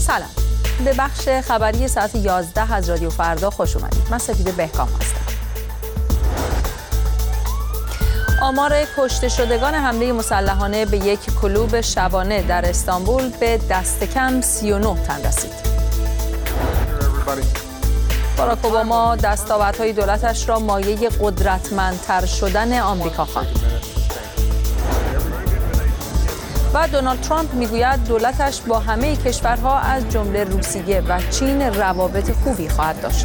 سلام، به بخش خبری ساعت 11 از رادیو فردا خوش اومدید. من سپیده بهکام هستم. آمار کشته شدگان حمله مسلحانه به یک کلوب شبانه در استانبول به دست کم 39 تن رسید. باراک اوباما دستاوردهای دولتش را مایه قدرتمندتر شدن آمریکا خواند. و دونالد ترامپ میگوید دولتش با همه کشورها از جمله روسیه و چین روابط خوبی خواهد داشت.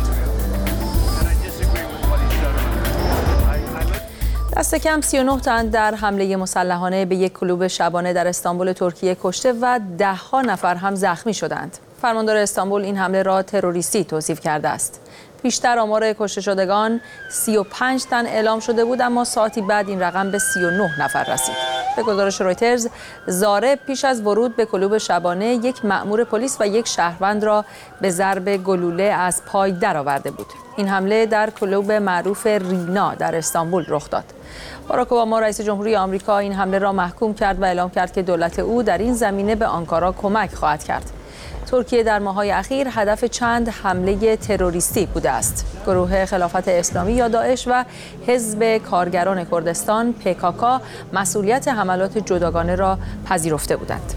دست کم 39 تن در حمله مسلحانه به یک کلوب شبانه در استانبول ترکیه کشته و ده‌ها نفر هم زخمی شدند. فرماندار استانبول این حمله را تروریستی توصیف کرده است. پیشتر آمار کشته شدگان 35 تن اعلام شده بود، اما ساعتی بعد این رقم به 39 نفر رسید. به گزارش رویترز، ضارب پیش از ورود به کلوب شبانه یک مأمور پلیس و یک شهروند را به ضرب گلوله از پای درآورده بود. این حمله در کلوب معروف رینا در استانبول رخ داد. باراک اوباما رئیس جمهوری آمریکا این حمله را محکوم کرد و اعلام کرد که دولت او در این زمینه به آنکارا کمک خواهد کرد. ترکیه در ماه‌های اخیر هدف چند حمله تروریستی بوده است. گروه خلافت اسلامی یا داعش و حزب کارگران کردستان PKK مسئولیت حملات جداگانه را پذیرفته بودند.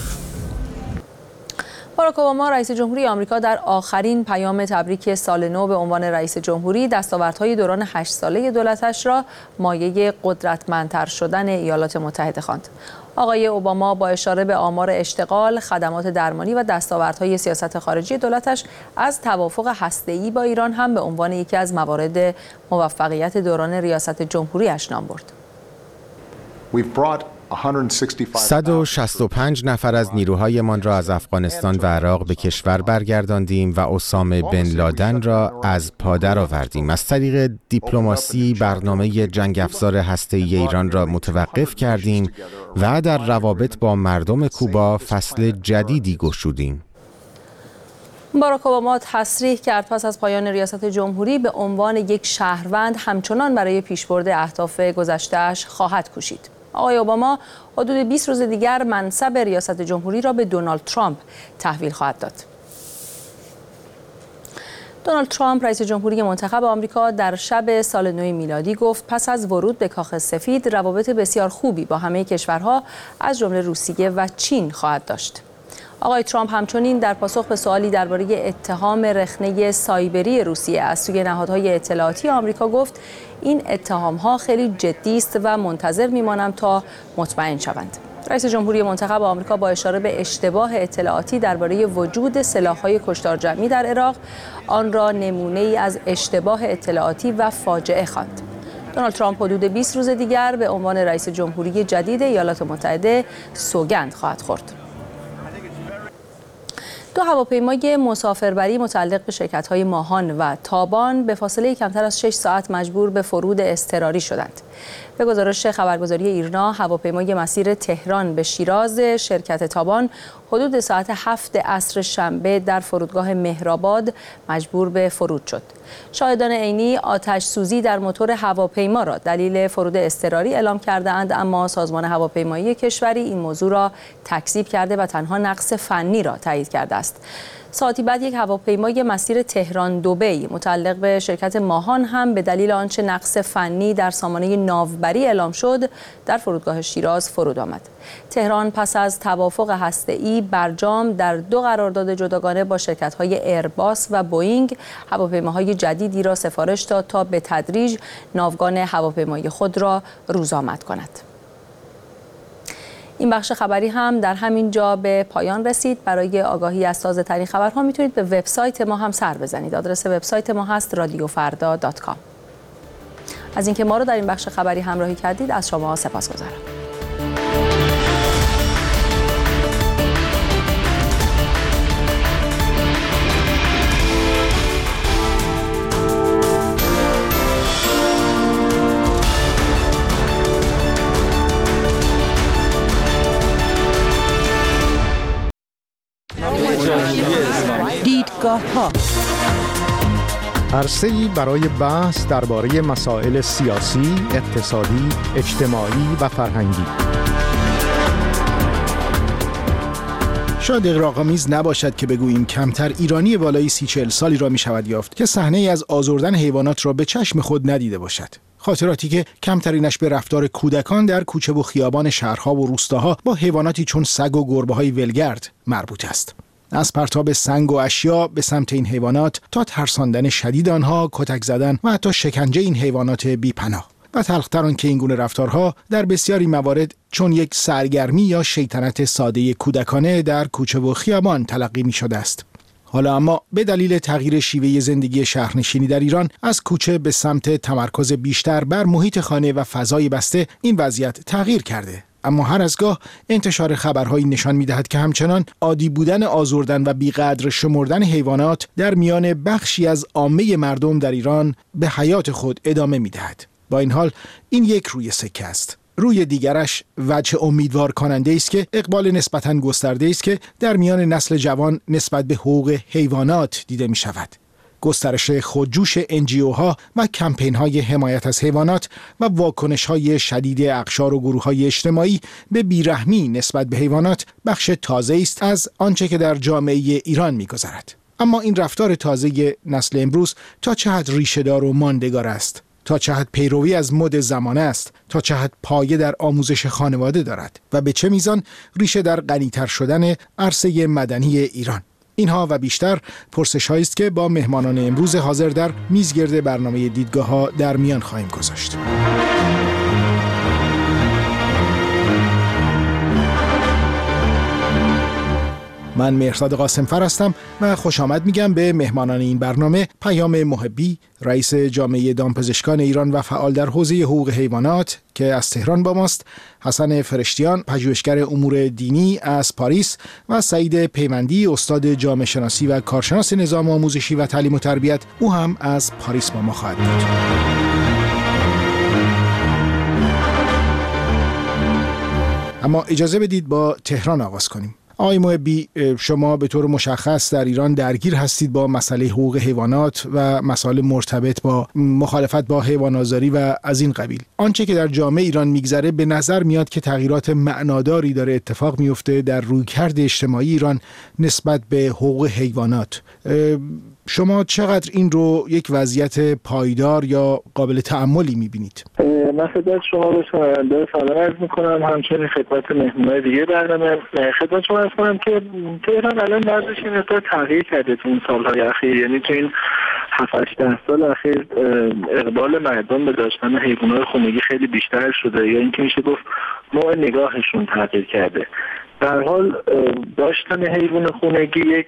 باراک اوباما رئیس جمهوری آمریکا در آخرین پیام تبریک سال نو به عنوان رئیس جمهوری دستاوردهای دوران 8 ساله دولتش را مایه قدرتمندتر شدن ایالات متحده خواند. آقای اوباما با اشاره به آمار اشتغال، خدمات درمانی و دستاوردهای سیاست خارجی دولتش از توافق هسته‌ای با ایران هم به عنوان یکی از موارد موفقیت دوران ریاست جمهوریش نام برد. 165 نفر از نیروهایمان را از افغانستان و عراق به کشور برگرداندیم و اسامه بن لادن را از پادر آوردیم. از طریق دیپلماسی برنامه جنگ افزار هسته‌ای ایران را متوقف کردیم و در روابط با مردم کوبا فصل جدیدی گشودیم. باراک اوباما تصریح کرد پس از پایان ریاست جمهوری به عنوان یک شهروند همچنان برای پیشبرد اهداف گذشته‌اش خواهد کوشید. آقای اوباما حدود 20 روز دیگر منصب ریاست جمهوری را به دونالد ترامپ تحویل خواهد داد. دونالد ترامپ رئیس جمهوری منتخب آمریکا در شب سال نو میلادی گفت پس از ورود به کاخ سفید روابط بسیار خوبی با همه کشورها از جمله روسیه و چین خواهد داشت. آقای ترامپ همچنین در پاسخ به سوالی درباره اتهام رخنه سایبری روسیه از سوی نهادهای اطلاعاتی آمریکا گفت این اتهام‌ها خیلی جدی است و منتظر می‌مانم تا مطمئن شوند. رئیس جمهوری منتخب آمریکا با اشاره به اشتباه اطلاعاتی درباره وجود سلاح‌های کشتار جمعی در عراق آن را نمونه‌ای از اشتباه اطلاعاتی و فاجعه خواند. دونالد ترامپ حدود 20 روز دیگر به عنوان رئیس جمهوری جدید ایالات متحده سوگند خواهد خورد. 2 هواپیمای مسافربری متعلق به شرکت‌های ماهان و تابان به فاصله کمتر از 6 ساعت مجبور به فرود اضطراری شدند. به گزارش خبرگزاری ایرنا، هواپیمای مسیر تهران به شیراز شرکت تابان حدود ساعت 7 عصر شنبه در فرودگاه مهرآباد مجبور به فرود شد. شاهدان عینی آتش سوزی در موتور هواپیما را دلیل فرود اضطراری اعلام کرده‌اند، اما سازمان هواپیمایی کشوری این موضوع را تکذیب کرده و تنها نقص فنی را تایید کرده است. ساعتی بعد یک هواپیمای مسیر تهران دبی متعلق به شرکت ماهان هم به دلیل آنچه نقص فنی در سامانه ناوبری اعلام شد در فرودگاه شیراز فرود آمد. تهران پس از توافق هسته‌ای برجام در 2 قرارداد جداگانه با شرکت‌های ایرباس و بوئینگ هواپیماهای جدیدی را سفارش داد تا به تدریج ناوگان هواپیمایی خود را روزآمد کند. این بخش خبری هم در همین جا به پایان رسید. برای آگاهی از تازه‌ترین خبرها میتونید به وبسایت ما هم سر بزنید. آدرس وبسایت ما هست radiofarda.com. از اینکه ما رو در این بخش خبری همراهی کردید از شما سپاسگزارم. دیدگاه‌ها عرصه‌ای برای بحث درباره مسائل سیاسی، اقتصادی، اجتماعی و فرهنگی. شاید اغراق‌آمیز نباشد که بگوییم کمتر ایرانی بالای 30-40 سالی را می‌شود یافت که صحنه‌ای از آزردن حیوانات را به چشم خود ندیده باشد. خاطراتی که کمترینش به رفتار کودکان در کوچه و خیابان شهرها و روستاها با حیواناتی چون سگ و گربه‌های ولگرد مربوط است. از پرتاب سنگ و اشیا به سمت این حیوانات تا ترساندن شدید آنها، کتک زدن و حتی شکنجه این حیوانات بی‌پناه. و تلخ‌تر آن که این گونه رفتارها در بسیاری موارد چون یک سرگرمی یا شیطنت ساده کودکانه در کوچه و خیابان تلقی می‌شده است. حالا اما به دلیل تغییر شیوه زندگی شهرنشینی در ایران از کوچه به سمت تمرکز بیشتر بر محیط خانه و فضای بسته این وضعیت تغییر کرده. اما هر از گاه انتشار خبرهایی نشان می‌دهد که همچنان عادی بودن آزردن و بیقدر شمردن حیوانات در میان بخشی از عامه مردم در ایران به حیات خود ادامه می‌دهد. با این حال این یک روی سکه است. روی دیگرش وجه امیدوار کننده است که اقبال نسبتاً گسترده است که در میان نسل جوان نسبت به حقوق حیوانات دیده می شود. گسترش خودجوش NGOها و کمپین‌های حمایت از حیوانات و واکنش‌های شدید اقشار و گروه‌های اجتماعی به بیرحمی نسبت به حیوانات بخش تازه است از آنچه که در جامعه ایران می‌گذرد. اما این رفتار تازه نسل امروز تا چه حد ریشه‌دار و ماندگار است؟ تا چه حد پیروی از مد زمانه است، تا چه حد پایه در آموزش خانواده دارد و به چه میزان ریشه در غنی‌تر شدن عرصه مدنی ایران. اینها و بیشتر پرسش‌هایی است که با مهمانان امروز حاضر در میزگرد برنامه دیدگاه‌ها در میان خواهیم گذاشت. من مهرداد قاسمفر هستم و خوش آمد میگم به مهمانان این برنامه: پیام محبی، رئیس جامعه دامپزشکان ایران و فعال در حوزه حقوق حیوانات که از تهران با ماست، حسن فرشتیان، پژوهشگر امور دینی از پاریس و سعید پیوندی، استاد جامعه شناسی و کارشناس نظام آموزشی و تعلیم و تربیت، او هم از پاریس با ما خواهد بود. اما اجازه بدید با تهران آغاز کنیم. آقای محبی، شما به طور مشخص در ایران درگیر هستید با مسئله حقوق حیوانات و مسائل مرتبط با مخالفت با حیوان‌آزاری و از این قبیل. آنچه که در جامعه ایران میگذره به نظر میاد که تغییرات معناداری داره اتفاق میفته در رویکرد اجتماعی ایران نسبت به حقوق حیوانات. شما چقدر این رو یک وضعیت پایدار یا قابل تأملی میبینید؟ من خدمت شما رو شنونده سلام عرض میکنم، همچنین خدمت مهمونای دیگه برنامه. خدمت شما عرض کنم که تهران الان وضعش این مقدار تغییر کرده تو این سالهای اخیر، یعنی تو این 7-8 سال اخیر اقبال مردم به داشتن حیوانات خونگی خیلی بیشتر شده، یا اینکه میشه گفت نوع نگاهشون تغییر کرده. در حال داشتن حیوان خونگی یک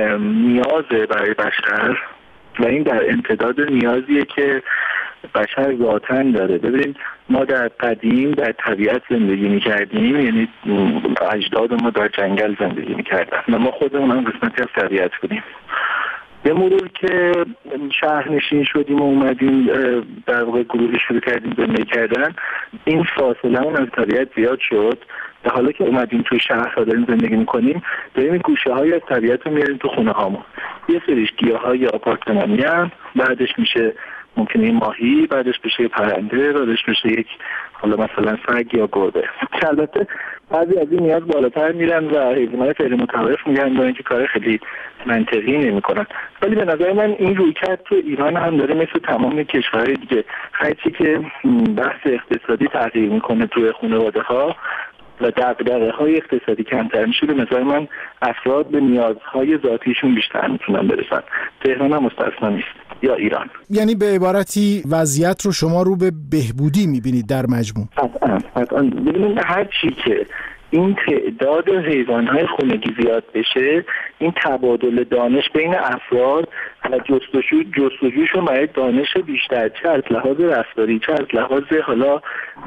نیازه برای بشر و این در امتداد نیازیه که بشر ذاتاً داره. ببینید ما در قدیم در طبیعت زندگی می‌کردیم، یعنی اجداد ما در جنگل زندگی می‌کردن و ما خودمون هم قسمتی از طبیعت بودیم. به مرور که شهرنشین شدیم و اومدیم در واقع گروهی شروع کردیم زندگی کردن، این فاصله اون از طبیعت زیاد شد. در حالی که اومدیم توی شهرها داریم زندگی میکنیم، داریم گوشه های از طبیعت رو میاریم تو خونه هامون. یه سریش گیاهای آپارتمانی هم، بعدش میشه ممکنه ماهی، بعدش بشه پرنده، بعدش بشه یک حالا مثلا سگ یا گربه. البته بعضی از این نیاز بالاتر میرن و حیوانات غیر متعارف میگن با اینکه کار خیلی منطقی نمیکنن. ولی به نظر من این رویکرد تو ایران هم داره مثل تمام کشورهای دیگه، هرچی که بحث اقتصادی تغییر میکنه توی خانواده‌ها و دغدغه‌های اقتصادی کمتر میشه، به نظر من افراد به نیازهای ذاتیشون بیشتر میتونن برسن. تهران هم مستثنا نیست یا ایران. یعنی به عبارتی وضعیت رو شما رو به بهبودی میبینید در مجموع؟ قطعاً. ببینید هر چی که این تعداد حیوانات خونگی زیاد بشه، این تبادل دانش بین افراد و جستجوشون برای دانش بیشتر، چه از لحاظ رفتاری چه از لحاظ حالا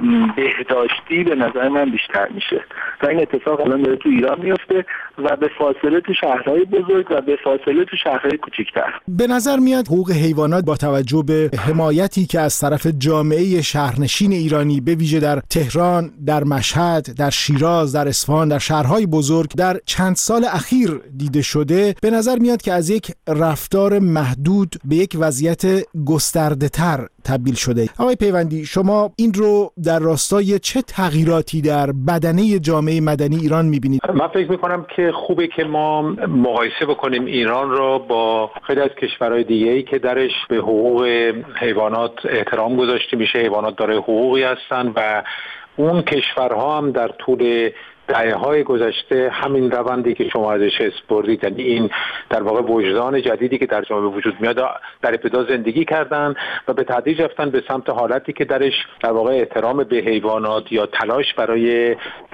بهداشتی، به نظر من بیشتر میشه و این اتفاق الان داره تو ایران میفته و به فاصله تو شهرهای بزرگ و به فاصله تو شهرهای کوچکتر. به نظر میاد حقوق حیوانات با توجه به حمایتی که از طرف جامعه شهرنشین ایرانی به ویژه در تهران، در مشهد، در شیراز، در اصفهان، در شهرهای بزرگ در چند سال اخیر دیده شده، به نظر میاد که از یک رفتار محدود به یک وضعیت گسترده تر تبدیل شده. آقای پیوندی، شما این رو در راستای چه تغییراتی در بدنه جامعه مدنی ایران میبینید؟ من فکر میکنم که خوبه که ما مقایسه بکنیم ایران را با خیلی از کشورهای دیگه‌ای که درش به حقوق حیوانات احترام گذاشته میشه. حیوانات دارای حقوقی هستن و اون کشورها هم در طول دهه‌های گذشته همین روندی که شما ازش اسپردید، یعنی این در واقع وجدان جدیدی که در جامعه وجود میاد، در ابتدا زندگی کردن و به تدریج رفتن به سمت حالتی که درش در واقع احترام به حیوانات یا تلاش برای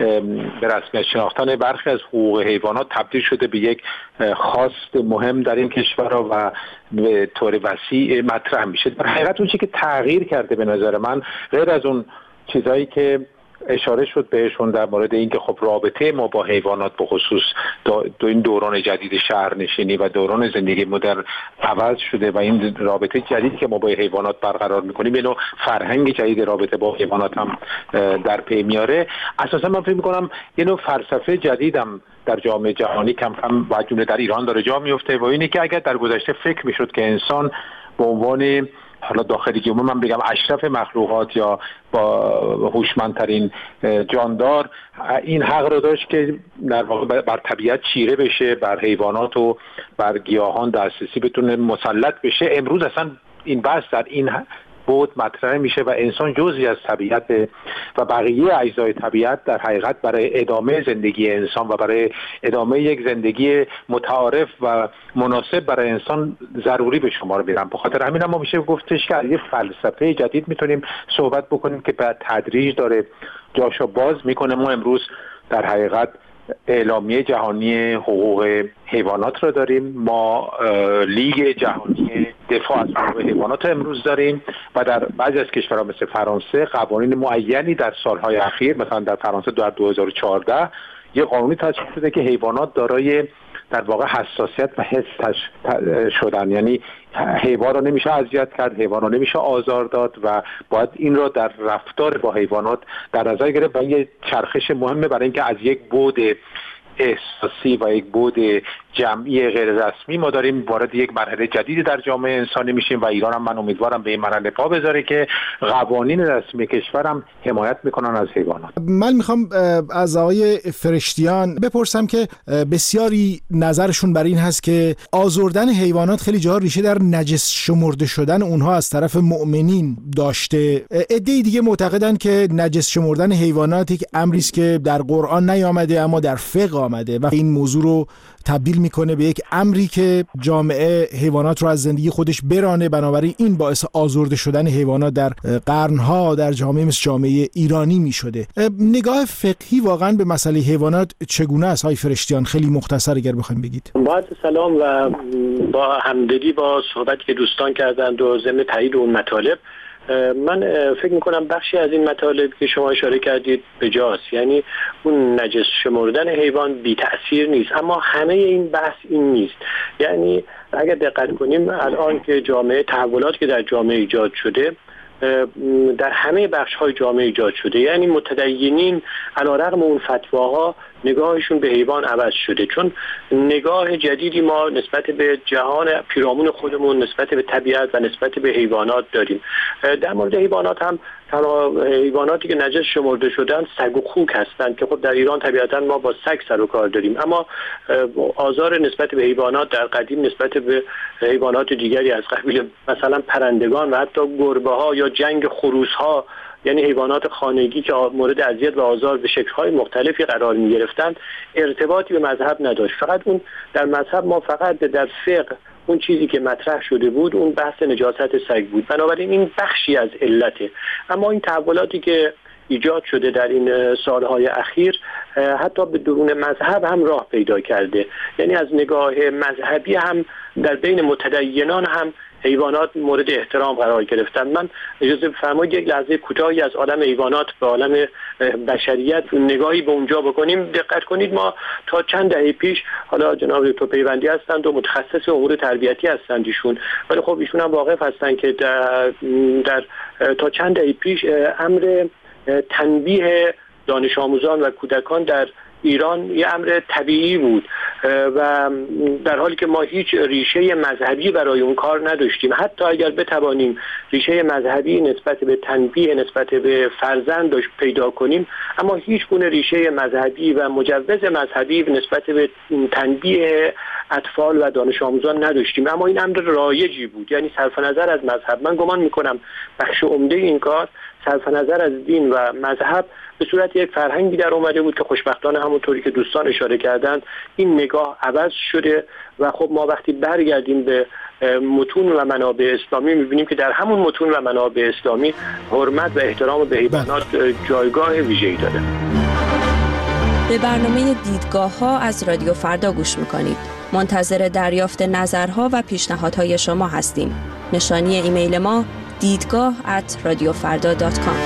به رسمیت شناختن برخی از حقوق حیوانات تبدیل شده به یک خواست مهم در این کشورها و به طور وسیع مطرح میشه. در حقیقت اون چیزی که تغییر کرده به نظر من، غیر از اون چیزایی که اشاره شد بهشون در مورد اینکه خب رابطه ما با حیوانات به خصوص این دوران جدید شهرنشینی و دوران زندگی مدرن عوض شده و این رابطه جدیدی که ما با حیوانات برقرار میکنیم، اینو فرهنگ جدید رابطه با حیوانات هم در پی میاره. اساسا من فکر میکنم یه نوع فلسفه جدیدم در جامعه جهانی کم کم و جمله در ایران داره جا میفته و اینه که اگر در گذشته فکر میشد که انسان به عنوان حالا داخلی که من بگم اشرف مخلوقات یا با هوشمندترین جاندار این حق رو داشت که در واقع بر طبیعت چیره بشه، بر حیوانات و بر گیاهان دسترسی بتونه مسلط بشه، امروز اصلا این بحث در این بود مطرح میشه و انسان جزئی از طبیعت و بقیه اجزای طبیعت در حقیقت برای ادامه زندگی انسان و برای ادامه یک زندگی متعارف و مناسب برای انسان ضروری به شمار میرن. به خاطر همین ما میشه گفتش که از یه فلسفه جدید میتونیم صحبت بکنیم که به تدریج داره جاشو باز میکنه. ما امروز در حقیقت اعلامیه جهانی حقوق حیوانات رو داریم، ما لیگ جهانی دفاع از حقوق حیوانات رو امروز داریم و در بعضی از کشورها مثل فرانسه قوانین معینی در سالهای اخیر، مثلا در فرانسه در 2014 یه قانونی تصویب شده که حیوانات دارای در واقع حساسیت و حس شدن، یعنی حیوان رو نمیشه اذیت کرد، حیوان رو نمیشه آزار داد و باید این رو در رفتار با حیوانات در نظر گرفت و یه چرخش مهمه برای اینکه از یک بعد احساسی و یک بعد جمعی غیر رسمی ما داریم وارد یک مرحله جدیدی در جامعه انسانی میشیم و ایران هم من امیدوارم به این مرحله پا بذاره که قوانین رسمی کشورم حمایت میکنن از حیوانات. من میخوام از آقای فرشتیان بپرسم که بسیاری نظرشون بر این هست که آزردن حیوانات خیلی جاها ریشه در نجس شمرده شدن اونها از طرف مؤمنین داشته. عده‌ای دیگه معتقدن که نجس شمردن حیوانات یک امری است که در قرآن نیامده اما در فقه آمده و این موضوع رو تبدیل میکنه به یک امری که جامعه حیوانات رو از زندگی خودش برانه، بنابراین این باعث آزرده شدن حیوانات در قرنها در جامعه مثل جامعه ایرانی میشده. نگاه فقهی واقعا به مسئله حیوانات چگونه است های فرشتیان؟ خیلی مختصر اگر بخوایم بگید. با سلام و با همدلی با صحبتی که دوستان کردند و ضمن تایید اون مطالب، من فکر میکنم بخشی از این مطالب که شما اشاره کردید بجاست، یعنی اون نجس شمردن حیوان بی تأثیر نیست، اما همه این بحث این نیست. یعنی اگر دقت کنیم الان که جامعه تحولات که در جامعه ایجاد شده در همه بخش‌های جامعه ایجاد شده، یعنی متدینین علیرغم اون فتواها نگاهشون به حیوان عوض شده، چون نگاه جدیدی ما نسبت به جهان پیرامون خودمون، نسبت به طبیعت و نسبت به حیوانات داریم. در مورد حیوانات هم حیواناتی که نجس شمرده شدن سگ و خوک هستند که خب در ایران طبیعتا ما با سگ سر و کار داریم، اما آزار نسبت به حیوانات در قدیم نسبت به حیوانات دیگری از قبیل مثلا پرندگان و حتی گربه‌ها یا جنگ خروس‌ها، یعنی حیوانات خانگی که مورد اذیت و آزار به شکل‌های مختلفی قرار می‌گرفتند، ارتباطی به مذهب نداشت. فقط اون در مذهب ما فقط در فقه اون چیزی که مطرح شده بود اون بحث نجاست سگ بود، بنابراین این بخشی از علته. اما این تحولاتی که ایجاد شده در این سالهای اخیر حتی به درون مذهب هم راه پیدا کرده، یعنی از نگاه مذهبی هم در بین متدینان هم حیوانات مورد احترام قرار گرفتن. من اجازه بفرمایید یک لحظه کوتاهی از عالم حیوانات به عالم بشریت نگاهی به اونجا بکنیم. دقت کنید ما تا چند دهه پیش، حالا جناب دکتر پیوندی هستند و متخصص امور تربیتی هستند ایشون، ولی خب ایشون هم واقف هستند که در تا چند دهه پیش امر تنبیه دانش آموزان و کودکان در ایران یه امر طبیعی بود و در حالی که ما هیچ ریشه مذهبی برای اون کار نداشتیم. حتی اگر بتوانیم ریشه مذهبی نسبت به تنبیه نسبت به فرزند پیدا کنیم، اما هیچ گونه ریشه مذهبی و مجوز مذهبی نسبت به تنبیه اطفال و دانش آموزان نداشتیم. اما این امر رایجی بود، یعنی صرف نظر از مذهب. من گمان میکنم بخش عمده این کار صرف نظر از دین و مذهب به صورت یک فرهنگی در اومده بود که خوشبختانه همونطوری که دوستان اشاره کردند این نگاه عوض شده و خب ما وقتی برگردیم به متون و منابع اسلامی میبینیم که در همون متون و منابع اسلامی حرمت و احترام به حیوانات جایگاه ویژه‌ای داره. به برنامه دیدگاه‌ها از رادیو فردا گوش میکنید. منتظر دریافت نظرها و پیشنهادهای شما هستیم. نشانی ایمیل ما دیدگاه@radiofarda.com.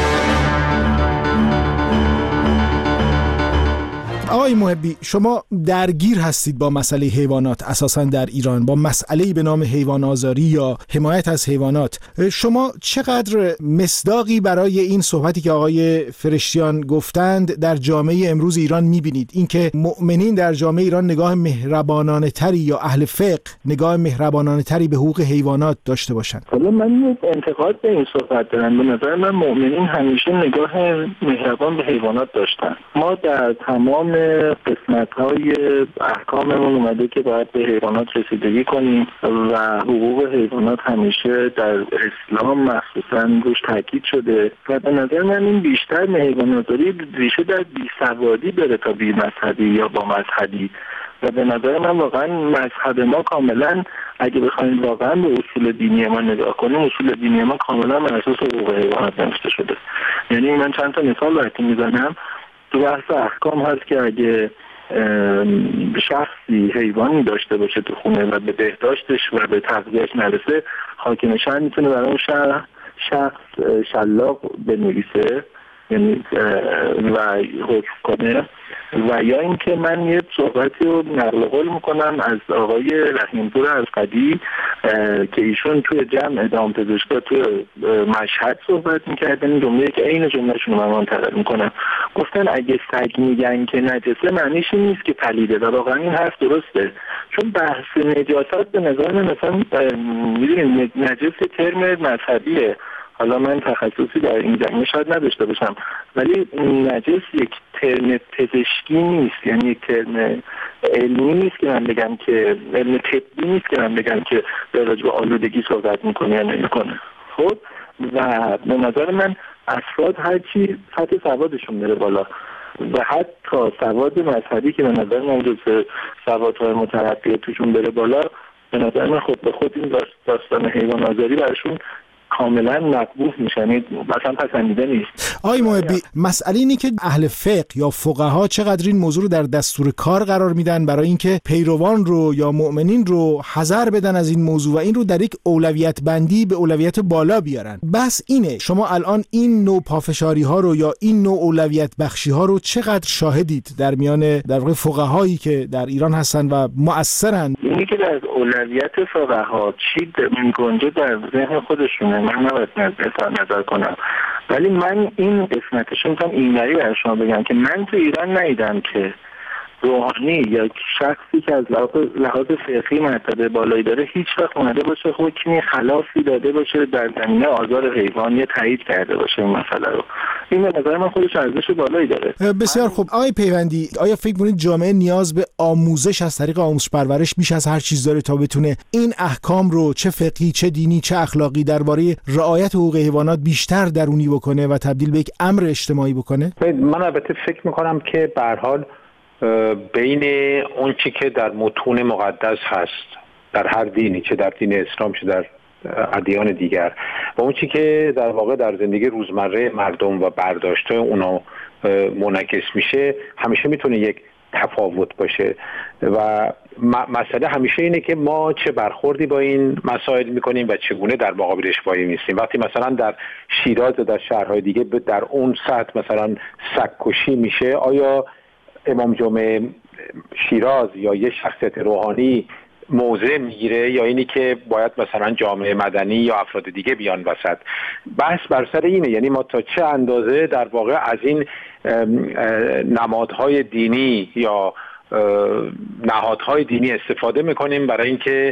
آقای محبی، شما درگیر هستید با مسئله حیوانات اساساً در ایران، با مسئله‌ای به نام حیوان آزاری یا حمایت از حیوانات. شما چقدر مصداقی برای این صحبتی که آقای فرشتیان گفتند در جامعه امروز ایران می‌بینید؟ اینکه مؤمنین در جامعه ایران نگاه مهربانانه تری یا اهل فقه نگاه مهربانانه تری به حقوق حیوانات داشته باشند. حالا من انتقاد به این صحبت دارم. به نظر من مؤمنین همیشه نگاه مهربان به حیوانات داشتن. ما در تمام قسمت‌های احکاممون اومده که باید به حیوانات رسیدگی کنیم و حقوق حیوانات همیشه در اسلام مخصوصاً روش تاکید شده و به نظر من این بیشتر حیوانات‌آزاری ریشه در بی‌سوادی داره تا بی‌مذهبی یا با مذهبی. و به نظر من واقعا مذهب ما کاملا، اگه بخوایم واقعا به اصول دینی ما نگاه کنیم، اصول دینی ما کاملا بر اساس حقوق حیوانات نوشته شده. یعنی من چند تا مثال براتون میزنم. تو بحث احکام هست که اگه شخصی حیوانی داشته باشه تو خونه و به بهداشتش و به تغذیه‌اش نرسه، حاکم شهر میتونه برای اون شخص شلاق بنویسه، یعنی و حکم کنه. و یا اینکه من یه صحبتی رو نقل قول میکنم از آقای رحیم‌پور ازقدی که ایشون توی جمع دامپزشکا توی مشهد صحبت میکردن. این جمله که عین جملهشون رو من منتقل میکنم، گفتن اگه سگ میگن که نجسه معنیش این نیست که پلیده و واقعا این حرف درسته، چون بحث نجاست به نظر من مثلا میدونید نجس ترم مذهبیه. حالا من تخصصی در این زمینه شاید نداشته باشم، ولی نجس یک ترم پزشکی نیست، یعنی یک ترم علمی نیست که من بگم که علم طبی نیست که من بگم که در راجع به آلودگی صحبت میکنه یا نمیکنه. خب و به نظر من افراد هرچی سطح سوادشون بره بالا و حتی سواد مذهبی که به نظر من جزء سوادهای مترقی توشون بره بالا، به نظر من خود به خود این داستان حیوان آزاری براشون کاملا مقبول میشن، مثلا پسندیده نیست. آقای محبی، مسئله اینه که اهل فقه یا فقها چقدر این موضوع رو در دستور کار قرار میدن برای اینکه پیروان رو یا مؤمنین رو حذر بدن از این موضوع و این رو در یک اولویت بندی به اولویت بالا بیارن. بس اینه، شما الان این نوع پافشاری ها رو یا این نوع اولویت بخشی ها رو چقدر شاهدید در میان در واقع فقهایی که در ایران هستن و مؤثرن؟ اینی که در اولویت فقها چی میگنجه در ذهن خودشونه، من نباید نظر کنم، ولی من این قسمتش میتونم اینوری برای شما بگم که من تو ایران ندیدم که روحانی یا شخصی که از لحاظ فقهی مرتبه بالایی داره هیچ وقت اومده باشه حکمی خلافی داده باشه در زمینه آزار حیوان یا تایید کرده باشه این مسئله رو. این به نظر من خودش ارزش بالایی داره. بسیار خوب. آقای پیوندی، آیا فکر می‌کنید جامعه نیاز به آموزش از طریق آموزش پرورش بیش از هر چیز داره تا بتونه این احکام رو چه فقهی چه دینی چه اخلاقی درباره رعایت حقوق حیوانات بیشتر درونی بکنه و تبدیل به یک امر اجتماعی بکنه؟ من البته فکر می‌کنم که به هر حال بین اون چی که در متون مقدس هست در هر دینی، چه در دین اسلام چه در ادیان دیگر، و اون چی که در واقع در زندگی روزمره مردم و برداشته اونا منعکس میشه، همیشه میتونه یک تفاوت باشه و مسئله همیشه اینه که ما چه برخوردی با این مسائل میکنیم و چگونه در مقابلش وای میستیم. وقتی مثلا در شیراز و در شهرهای دیگه در اون سطح مثلا سگ‌کشی میشه، آیا امام جمعه شیراز یا یه شخصیت روحانی موضع میگیره یا اینی که باید مثلا جامعه مدنی یا افراد دیگه بیان وسط؟ بحث بر سر اینه، یعنی ما تا چه اندازه در واقع از این نمادهای دینی یا نهادهای دینی استفاده میکنیم برای اینکه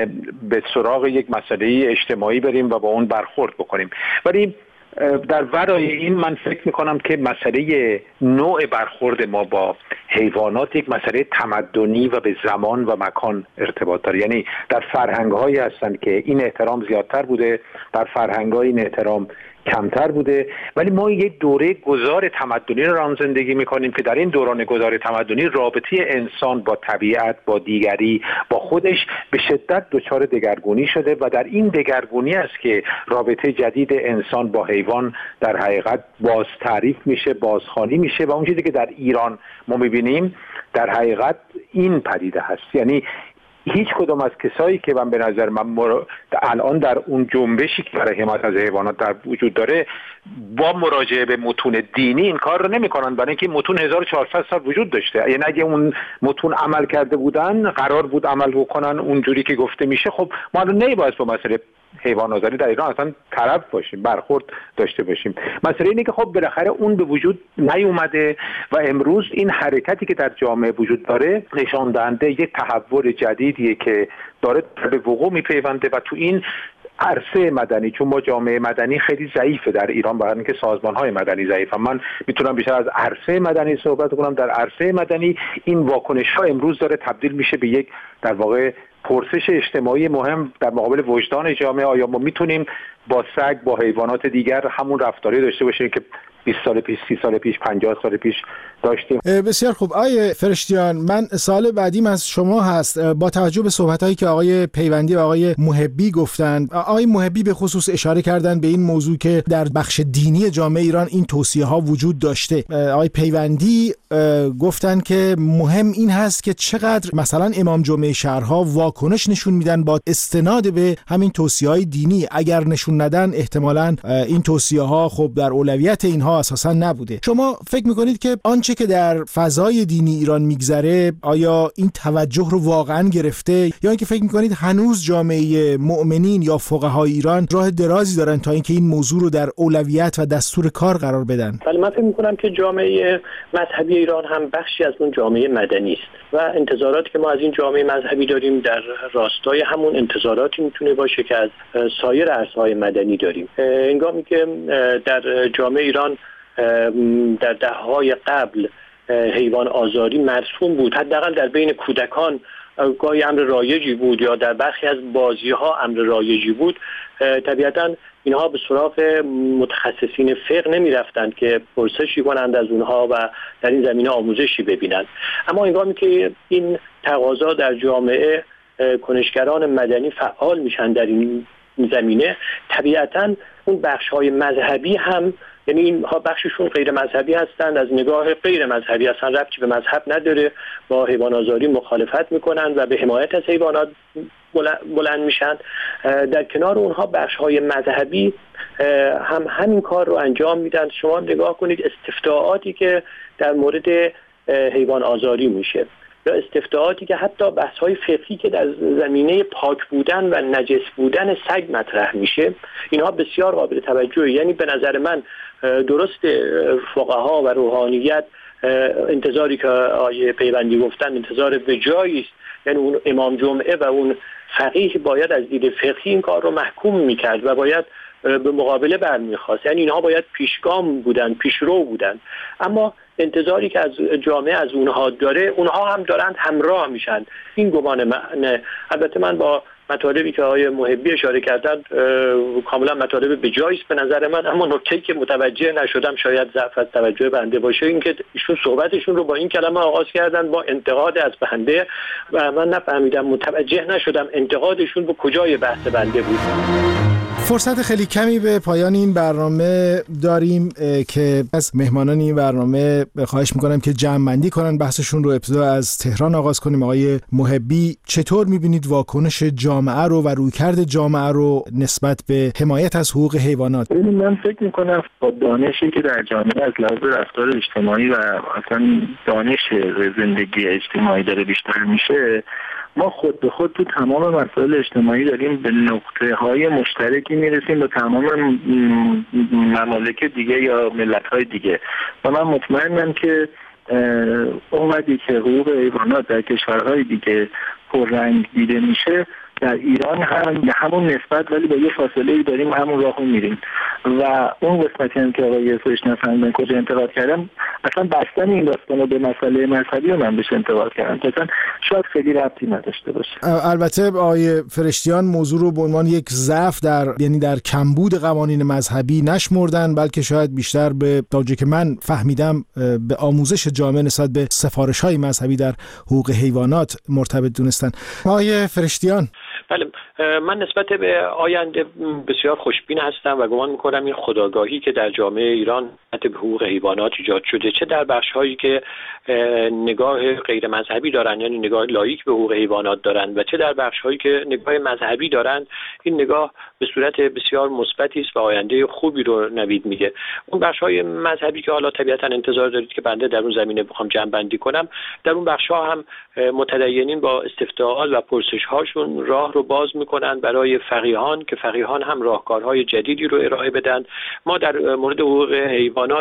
به سراغ یک مسئله اجتماعی بریم و با اون برخورد بکنیم. ولی در ورای این من فکر میکنم که مسئله نوع برخورد ما با حیوانات یک مسئله تمدنی و به زمان و مکان ارتباط داره. یعنی در فرهنگ‌هایی هستند که این احترام زیادتر بوده، در فرهنگ‌های این احترام کمتر بوده، ولی ما یک دوره گذار تمدنی رو هم زندگی میکنیم که در این دوران گذار تمدنی رابطه انسان با طبیعت، با دیگری، با خودش به شدت دچار دگرگونی شده و در این دگرگونی است که رابطه جدید انسان با حیوان در حقیقت باز تعریف میشه، بازخوانی میشه و اون چیزی که در ایران ما میبینیم در حقیقت این پدیده هست. یعنی هیچ کدوم از کسایی که من به نظر من الان در اون جنبشی که برای حمایت از حیوانات در وجود داره با مراجعه به متون دینی این کار رو نمی‌کنن، برای اینکه متون 1400 سال وجود داشته. یعنی اگه اون متون عمل کرده بودن، قرار بود عمل بکنن اونجوری که گفته میشه، خب ما الان نمی‌باید با مسئله حیوان آزاری در ایران اصلا طرف باشیم، برخورد داشته باشیم. مسئله اینه که خب بالاخره اون به وجود نیومده و امروز این حرکتی که در جامعه وجود داره نشان دهنده یک تحول جدیدیه که داره به وقوع میپیونده و تو این عرصه مدنی، چون ما جامعه مدنی خیلی ضعیفه در ایران، برای اینکه سازمان‌های مدنی ضعیفن. من میتونم بیشتر از عرصه مدنی صحبت کنم. در عرصه مدنی این واکنش‌ها امروز داره تبدیل میشه به یک در واقع پرسش اجتماعی مهم در مقابل وجدان جامعه. آیا ما میتونیم با سگ، با حیوانات دیگر همون رفتاری داشته باشیم که 20 سال پیش، 30 سال پیش، 50 سال پیش داشتیم؟ بسیار خوب. آقای فرشتیان، من سوال بعدیم از شما هست. با توجه به صحبت‌هایی که آقای پیوندی و آقای محبی گفتند، آقای محبی به خصوص اشاره کردن به این موضوع که در بخش دینی جامعه ایران این توصیه‌ها وجود داشته. آقای پیوندی گفتند که مهم این هست که چقدر مثلا امام جمعه شهرها واکنش نشون میدن با استناد به همین توصیه‌های دینی. اگر نشون ندن احتمالاً این توصیه‌ها خب در اولویت اینها اساساً نبوده. شما فکر می‌کنید که آنچه که در فضای دینی ایران میگذره آیا این توجه رو واقعاً گرفته، یا اینکه فکر می‌کنید هنوز جامعه مؤمنین یا فقهای ایران راه درازی دارن تا اینکه این موضوع رو در اولویت و دستور کار قرار بدن؟ ولی من فکر می‌کنم که جامعه مذهبی ایران هم بخشی از اون جامعه مدنی است و انتظاراتی که ما از این جامعه مذهبی داریم در راستای همون انتظاراتی میتونه باشه که از سایر عرصه‌های مدنی داریم. هنگامی که در جامعه ایران در دهه‌های قبل حیوان آزاری مرسوم بود، حداقل در بین کودکان گاهی امر رایجی بود یا در برخی از بازی‌ها امر رایجی بود، طبیعتاً اینها به سراغ متخصصین فقه نمی رفتند که پرسشی کنند از اونها و در این زمینه آموزشی ببینند. اما هنگامی که این تقاضا در جامعه کنشگران مدنی فعال میشن در این زمینه، طبیعتاً اون بخش‌های مذهبی هم، یعنی اینها بخششون غیر مذهبی هستند، از نگاه غیر مذهبی هستند، ربطی به مذهب نداره، با حیوان آزاری مخالفت میکنن و به حمایت از حیوانات بلند میشن. در کنار اونها بخش‌های مذهبی هم همین کار رو انجام میدن. شما نگاه کنید استفتاءاتی که در مورد حیوان آزاری میشه یا استفتاءاتی که حتی بحث‌های فقهی که در زمینه پاک بودن و نجس بودن سگ مطرح میشه، اینها بسیار قابل توجهه. یعنی به نظر من درست فقها و روحانیت انتظاری که آیه پیوندی گفتن انتظار به جایی است، یعنی اون امام جمعه و اون فقیه باید از دید فقهی این کار رو محکوم میکرد و باید به مقابله برمیخواست، یعنی اینها باید پیشگام بودن، پیشرو بودن. اما انتظاری که از جامعه از اونها داره، اونها هم دارند همراه میشن. این گمان من، البته من با مطالبی که آقای محبی اشاره کردند کاملا مطالب به جایی است به نظر من، اما نکته‌ای که متوجه نشدم، شاید ضعف از توجه بنده باشه، این که ایشون صحبتشون رو با این کلمه آغاز کردن، با انتقاد از بنده، و من نفهمیدم، متوجه نشدم انتقادشون به کجای بحث بنده بود. فرصت خیلی کمی به پایان این برنامه داریم که از مهمانان این برنامه خواهش میکنم که جمع‌بندی کنن بحثشون رو. ابتدا از تهران آغاز کنیم. آقای محبی، چطور میبینید واکنش جامعه رو و رویکرد جامعه رو نسبت به حمایت از حقوق حیوانات؟ من فکر میکنم با دانشی که در جامعه از لحاظ رفتار اجتماعی و اصلا دانش زندگی اجتماعی داره بیشتر میشه، ما خود به خود تو تمام مسائل اجتماعی داریم به نقطه‌های مشترکی میرسیم با تمام ممالک دیگه یا ملت‌های دیگه و من مطمئنم که اونقدری که حقوق حیوانات در کشورهای دیگه پررنگ دیده میشه در ایران هم به همون نسبت ولی با یه فاصله داریم همون راهو میریم و اون قسمتی هم که آقای فرش نفهمیدن کجا انتقاد کردم اصلا بستن این داستان رو به مسئله مذهبی رو من بهش انتقاد کردم اصلا شاید خیلی ربطی نداشته باشه. البته آقای فرشتیان موضوع رو به عنوان یک ضعف در کمبود قوانین مذهبی نشمردن، بلکه شاید بیشتر به تا اونجایی که من فهمیدم به آموزش جامعه نسبت به سفارش‌های مذهبی در حقوق حیوانات مرتبط دونستن. آقای فرشتیان. بله، من نسبت به آینده بسیار خوشبین هستم و گمان میکنم این خودآگاهی که در جامعه ایران به حقوق حیوانات ایجاد شده، چه در بخش‌هایی که نگاه غیر مذهبی دارن یعنی نگاه لاییک به حقوق حیوانات دارن و چه در بخش‌هایی که نگاه مذهبی دارن، این نگاه به صورت بسیار مثبتی است و آینده خوبی رو نوید میده. اون بخش‌های مذهبی که حالا طبیعتاً انتظار دارید که بنده در اون زمینه بخوام جمع‌بندی کنم، در اون بخش‌ها هم متدینین با استفتاءات و پرسش‌هاشون راه رو باز میکنن برای فقیهان که فقیهان هم راهکارهای جدیدی رو ارائه بدن. ما در مورد حقوق حیوانات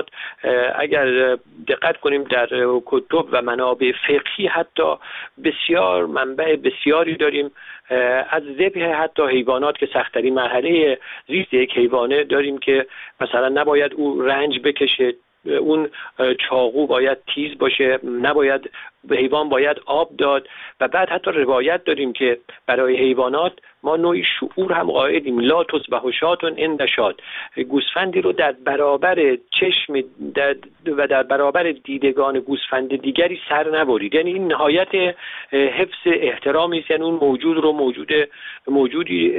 اگر دقت کنیم در کتب و منابع فقهی حتی بسیار منبع بسیاری داریم، از ذبح حتی حیوانات که سخت‌ترین مرحله زیست یک حیوانه داریم که مثلا نباید او رنج بکشه، اون چاقو باید تیز باشه، نباید به حیوان باید آب داد و بعد حتی روایت داریم که برای حیوانات ما نوعی شعور هم قائلیم، لا تصبح شاة عند شاة، گوسفندی رو در برابر چشم و در برابر دیدگان گوسفند دیگری سر نبرید. یعنی این نهایت حفظ احترامی است، یعنی اون موجود رو موجودی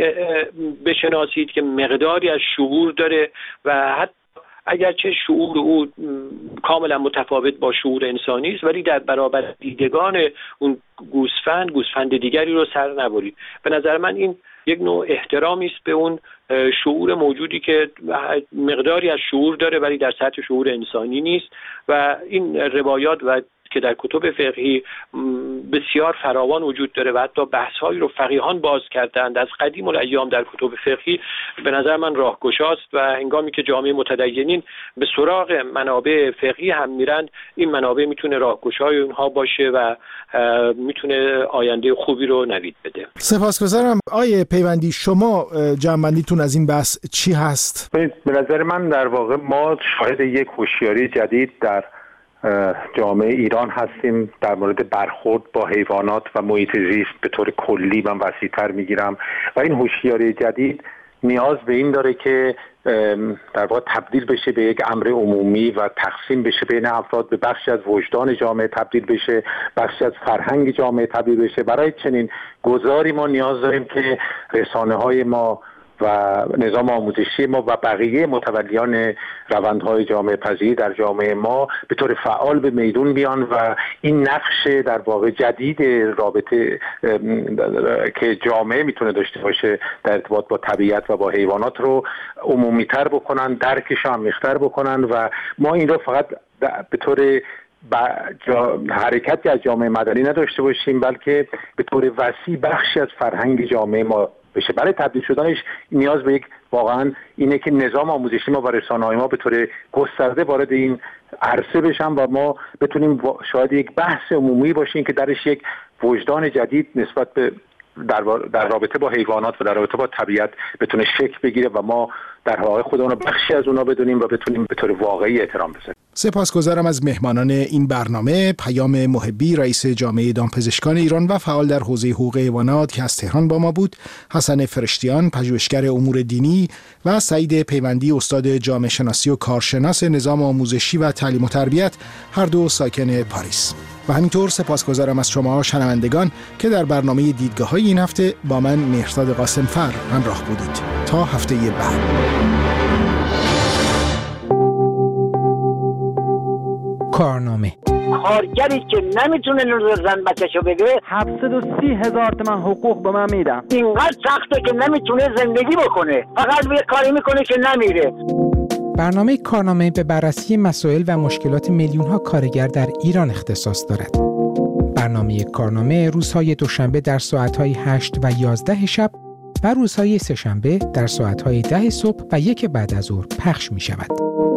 بشناسید که مقداری از شعور داره و حتی اگرچه شعور او کاملا متفاوت با شعور انسانی است ولی در برابر دیدگان اون گوسفند دیگری رو سر نبرید. به نظر من این یک نوع احترامی است به اون شعور موجودی که مقداری از شعور داره ولی در سطح شعور انسانی نیست و این روایات و که در کتب فقهی بسیار فراوان وجود داره و حتی بحث‌هایی رو فقیهان باز کردند از قدیم الایام در کتب فقهی، به نظر من راهگشاست و هنگامی که جامعه متدینین به سراغ منابع فقهی هم میرن، این منابع میتونه راهگشای اونها باشه و میتونه آینده خوبی رو نوید بده. سپاسگزارم. آیه پیوندی، شما جمع‌بندیتون از این بحث چی هست؟ به نظر من در واقع ما شاهد یک هوشیاری جدید در جامعه ایران هستیم در مورد برخورد با حیوانات و محیط زیست به طور کلی. من وسیع‌تر میگیرم و این هوشیاری جدید نیاز به این داره که در واقع تبدیل بشه به یک امر عمومی و تقسیم بشه بین افراد، به بخشی از وجدان جامعه تبدیل بشه، بخشی از فرهنگ جامعه تبدیل بشه. برای چنین گذاری ما نیاز داریم که رسانه‌های ما و نظام آموزشی ما و بقیه متولیان روندهای جامعه پذیری در جامعه ما به طور فعال به میدون بیان و این نقش در واقع جدید رابطه که جامعه میتونه داشته باشه در ارتباط با طبیعت و با حیوانات رو عمومی‌تر بکنن، درکش رو عمیق‌تر بکنن و ما این رو فقط به طور حرکتی از جامعه مدنی نداشته باشیم بلکه به طور وسیع بخشی از فرهنگ جامعه ما بشه. برای تبدیل شدنش نیاز به یک واقعا اینه که نظام آموزشی ما و رسانه‌های ما به طور گسترده وارد این عرصه بشن و ما بتونیم شاید یک بحث عمومی باشیم که درش یک وجدان جدید نسبت به در رابطه با حیوانات و در رابطه با طبیعت بتونه شکل بگیره و ما در واقع خودمون رو بخشی از اونها بدونیم و بتونیم به طور واقعی احترام بذاریم. سپاسگزارم از مهمانان این برنامه. پیام محبی، رئیس جامعه دامپزشکان ایران و فعال در حوزه حقوق حیوانات که از تهران با ما بود، حسن فرشتیان، پژوهشگر امور دینی و سعید پیوندی، استاد جامعه شناسی و کارشناس نظام آموزشی و تعلیم و تربیت، هر دو ساکن پاریس. و همینطور سپاسگزارم از شما شنوندگان که در برنامه دیدگاه‌های این هفته با من مهرداد قاسم‌فر همراه بودید. تا هفته بعد. کارنامه. کارگری که نمیتونه نظر زن بچه‌شو بده 730,000 تومان حقوق به من میدم. اینقدر سخته که نمیتونه زندگی بکنه، فقط یه کاری میکنه که نمیره. برنامه کارنامه به بررسی مسائل و مشکلات میلیون‌ها کارگر در ایران اختصاص دارد. برنامه کارنامه روزهای دوشنبه در ساعتهای 8 و 11 شب و روزهای سه‌شنبه در ساعتهای 10 صبح و 1 بعد از ظهر پخش می شود.